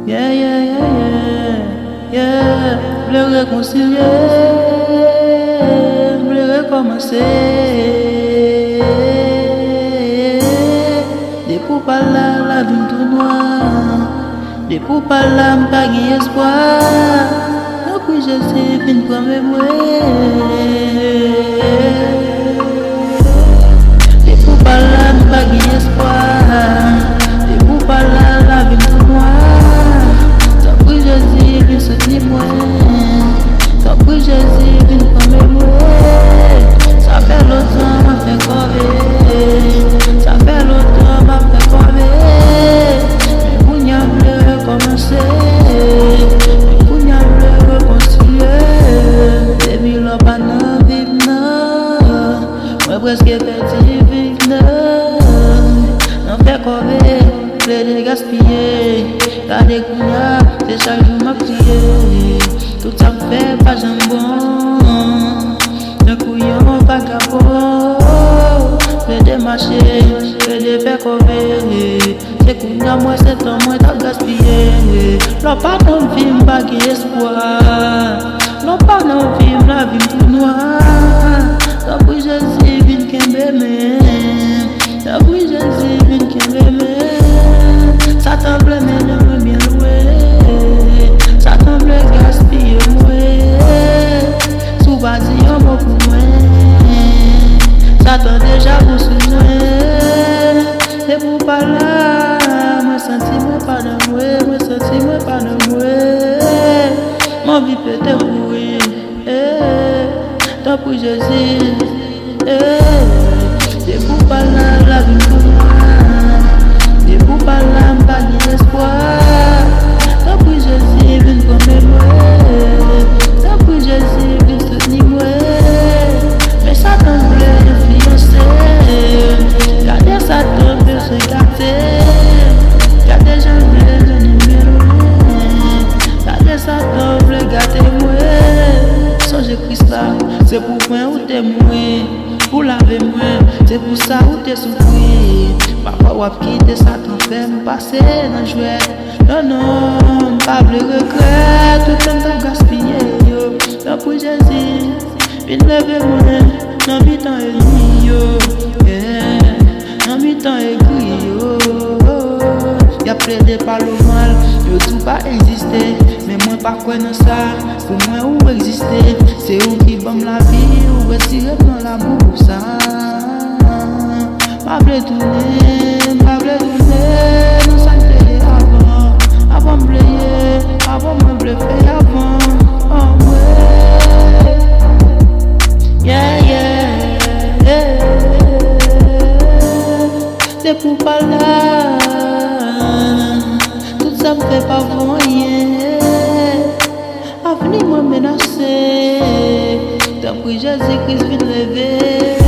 Yeah, yeah, yeah, yeah, yeah. Le réconcilier, le recommencer. Des pour pas là, la vie tout noire. Des pour pas là, m'pas gain espoir. Donc oui, Jésus, fin pour me des pour pas là, m'pas gain espoir. Des pour pas là, la vie tout noire. Donc oui, Jésus, fin soutenir moi. Donc oui, Jésus, fin pour me ça fait longtemps, m'a fait crever. Ça fait longtemps, m'a fait crever. Mais pour n'y avoir recommencer. Mais pour n'y avoir réconcilier. Depuis l'on pas n'en vivre, non. Moi presque perdu vivre, non. N'en fait crever, plaisir gaspiller. Garder couillard, c'est chaque jour m'a prié. Tout ça me fait pas jambon. Le couillon vagabond, le démarcher, le défaire couvrir. C'est couillon, moi c'est ton moi t'as gaspillé. L'on pas dans le film, pas espoir. L'on pas dans le film, la vie tout noire. T'as pris Jésus, vine qu'un bébé. T'as pris Jésus, vine qu'un bébé. Ça t'emblait, mais non, bien loué. Ça t'emblait, gaspiller, moi. Sous bâtiment, mon pour moi. Ça t'en déjà pour souvenir. Et pour pas là, moi senti moi pas de moi. Moi senti moi pas de moi. Mon vie peut te mourir. Tant pour Jésus. Et pour pas là, la vie pour moi. Et pour pas là, m'pas d'espoir. Tant pour Jésus, viens comme moi. Tant pour Jésus, viens soutenir moi. Mais ça t'en voulait influencer. Gardez ça t'en veut se gâter. Gardez j'en voulais le numéro. Gardez ça t'en voulait gâter moi. Songe Christ là, c'est pour moi où t'es moué. Pour laver moi, c'est pour ça où t'es souffri. Parfois wap quitter ça t'en fait me passer dans jouet. Non, non, pas de regret. Tout le temps t'as gaspillé yo. Là pour Jésus, vite lever moi. Non mi-temps et yo. Non mi-temps et yo. Y'a plaidé par le mal, yo tout pas exister. Mais moi pas quoi dans ça, pour moi où exister. C'est où qui bombe la vie, où retirer dans l'amour ça. Pas blé tourner, non ça me avant. Avant me blayer, avant me bluffer avant. Oh ouais. Yeah, yeah, yeah. C'est pour pas là. Tout ça me fait pas rien. Avenir me menacer. T'as pris Jésus-Christ vite lever.